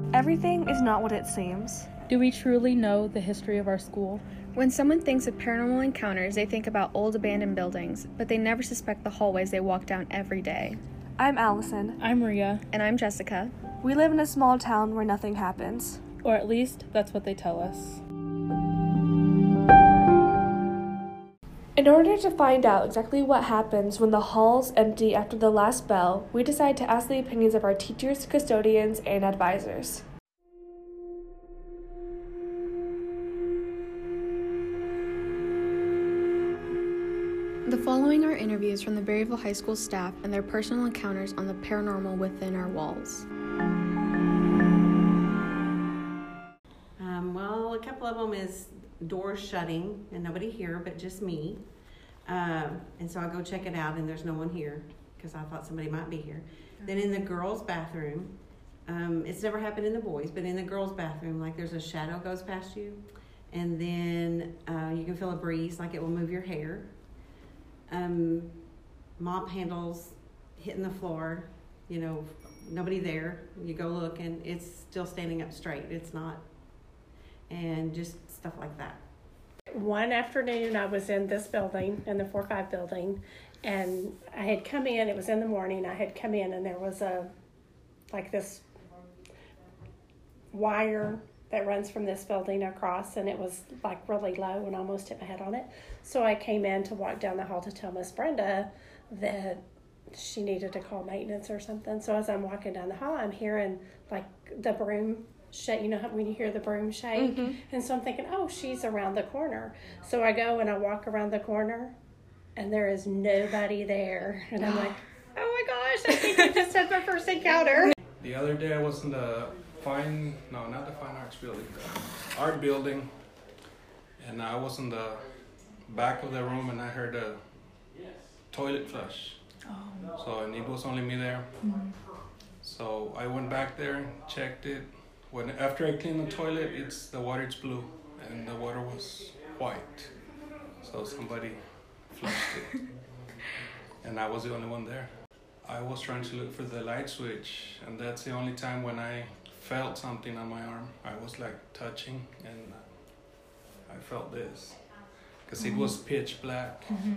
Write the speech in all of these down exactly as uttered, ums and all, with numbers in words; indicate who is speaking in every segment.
Speaker 1: Everything is not what it seems.
Speaker 2: Do we truly know the history of our school?
Speaker 3: When someone thinks of paranormal encounters, they think about old abandoned buildings, but they never suspect the hallways they walk down every day.
Speaker 1: I'm Allison.
Speaker 2: I'm Maria.
Speaker 3: And I'm Jessica.
Speaker 1: We live in a small town where nothing happens.
Speaker 2: Or at least, that's what they tell us.
Speaker 1: In order to find out exactly what happens when the halls empty after the last bell, we decide to ask the opinions of our teachers, custodians, and advisors.
Speaker 3: The following are interviews from the Berryville High School staff and their personal encounters on the paranormal within our walls.
Speaker 4: Um, well, a couple of them is doors shutting and nobody here but just me. Um, and so I go check it out and there's no one here because I thought somebody might be here. Then in the girls' bathroom, um, it's never happened in the boys, but in the girls' bathroom, like there's a shadow goes past you, and then uh, you can feel a breeze, like it will move your hair. Um, mop handles hitting the floor, you know, nobody there. You go look and it's still standing up straight. It's not, and just stuff like that.
Speaker 5: One afternoon I was in this building, in the four five building, and I had come in, it was in the morning, I had come in and there was a, like this wire that runs from this building across, and it was like really low and almost hit my head on it. So I came in to walk down the hall to tell Miss Brenda that she needed to call maintenance or something. So as I'm walking down the hall, I'm hearing like the broom shake, you know how when you hear the broom shake? Mm-hmm. And so I'm thinking, oh, she's around the corner. So I go and I walk around the corner and there is nobody there. And I'm like, oh my gosh, I think I just had my first encounter.
Speaker 6: The other day I was in the fine, no, not the fine arts building, the art building. And I was in the back of the room and I heard a toilet flush. Oh. So, and it was only me there. Mm-hmm. So I went back there, checked it. When after I cleaned the toilet, it's the water is blue and the water was white. So somebody flushed it, and I was the only one there. I was trying to look for the light switch, and that's the only time when I felt something on my arm. I was like touching, and I felt this because mm-hmm. it was pitch black, mm-hmm.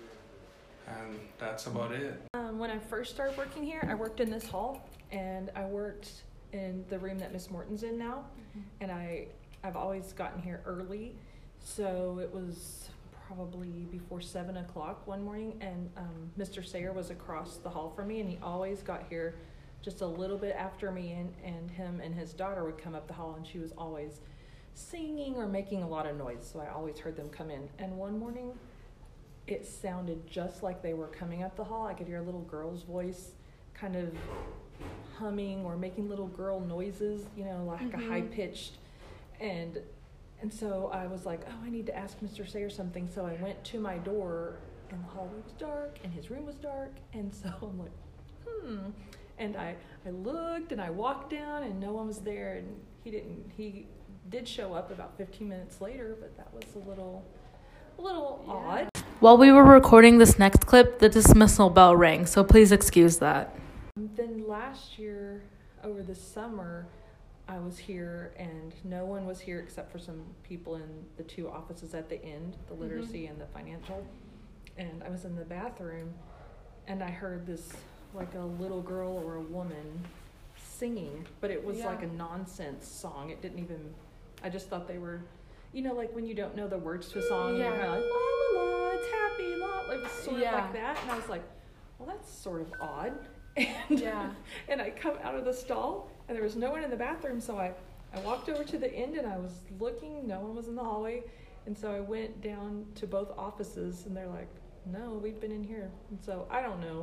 Speaker 6: and that's about it.
Speaker 7: Um, when I first started working here, I worked in this hall, and I worked in the room that Miss Morton's in now, mm-hmm. and I, I've always gotten here early, so it was probably before seven o'clock one morning, and um, Mister Sayer was across the hall from me, and he always got here just a little bit after me, and, and him and his daughter would come up the hall, and she was always singing or making a lot of noise, so I always heard them come in. And one morning, it sounded just like they were coming up the hall. I could hear a little girl's voice kind of humming or making little girl noises, you know, like mm-hmm. a high-pitched, and and so I was like, oh, I need to ask Mister Sayer something. So I went to my door, and the hallway was dark, and his room was dark, and so I'm like, hmm, and I, I looked, and I walked down, and no one was there, and he didn't, he did show up about fifteen minutes later, but that was a little, a little yeah. odd.
Speaker 2: While we were recording this next clip, the dismissal bell rang, so please excuse that.
Speaker 7: Then last year, over the summer, I was here and no one was here except for some people in the two offices at the end, the literacy mm-hmm. and the financial. And I was in the bathroom and I heard this, like a little girl or a woman singing, but it was yeah. like a nonsense song. It didn't even, I just thought they were, you know, like when you don't know the words to a song, yeah. and you're kind of like, la la la, it's happy, la, like sort yeah. of like that. And I was like, well, that's sort of odd. And, yeah. and I come out of the stall, and there was no one in the bathroom, so I, I walked over to the end, and I was looking, no one was in the hallway, and so I went down to both offices, and they're like, no, we've been in here, and so I don't know.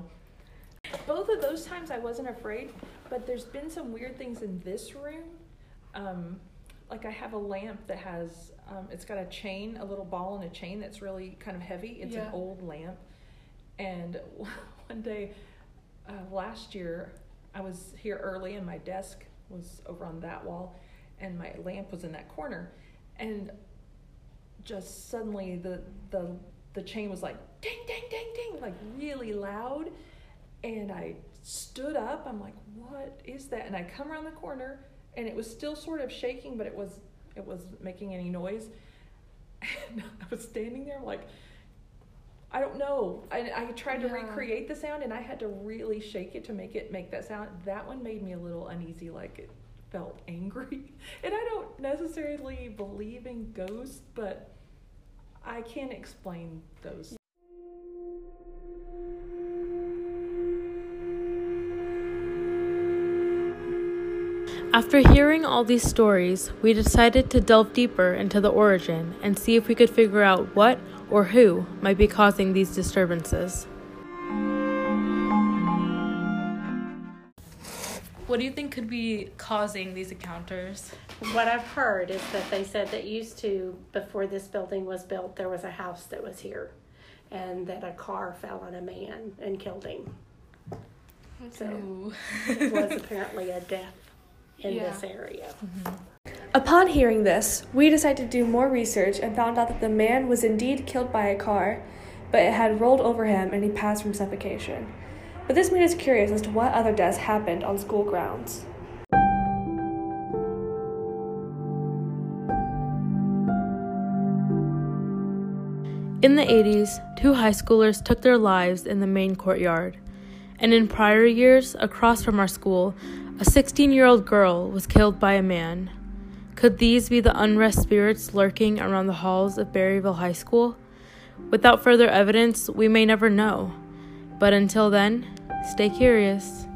Speaker 7: Both of those times I wasn't afraid, but there's been some weird things in this room. Um, like I have a lamp that has, um, it's got a chain, a little ball and a chain that's really kind of heavy. It's yeah. an old lamp, and one day, Uh, last year, I was here early and my desk was over on that wall and my lamp was in that corner, and just suddenly the the the chain was like ding ding ding ding, like really loud, and I stood up. I'm like, what is that? And I come around the corner and it was still sort of shaking, but it was it was making any noise. And I was standing there like, I don't know. I, I tried to
Speaker 3: Yeah.
Speaker 7: recreate the sound, and I had to really shake it to make it make that sound. That one made me a little uneasy, like it felt angry. And I don't necessarily believe in ghosts, but I can't explain those.
Speaker 2: After hearing all these stories, we decided to delve deeper into the origin and see if we could figure out what or who might be causing these disturbances. What do you think could be causing these encounters?
Speaker 5: What I've heard is that they said that used to, before this building was built, there was a house that was here, and that a car fell on a man and killed him. So it was apparently a death in
Speaker 3: Yeah.
Speaker 5: this area.
Speaker 1: Upon hearing this, we decided to do more research and found out that the man was indeed killed by a car, but it had rolled over him and he passed from suffocation. But this made us curious as to what other deaths happened on school grounds.
Speaker 2: In the eighties, two high schoolers took their lives in the main courtyard. And in prior years, across from our school, a sixteen-year-old girl was killed by a man. Could these be the unrest spirits lurking around the halls of Berryville High School? Without further evidence, we may never know. But until then, stay curious.